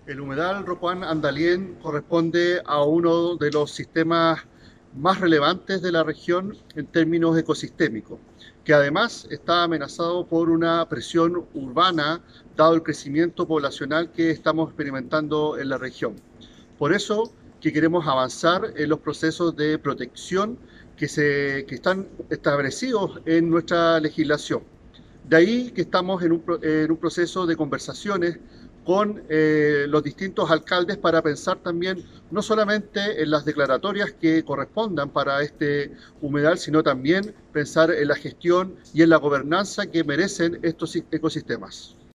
El humedal Rocuán Andalién corresponde a uno de los sistemas más relevantes de la región en términos ecosistémicos, que además está amenazado por una presión urbana dado el crecimiento poblacional que estamos experimentando en la región. Por eso que queremos avanzar en los procesos de protección que están establecidos en nuestra legislación. De ahí que estamos en un proceso de conversaciones con los distintos alcaldes para pensar también no solamente en las declaratorias que correspondan para este humedal, sino también pensar en la gestión y en la gobernanza que merecen estos ecosistemas.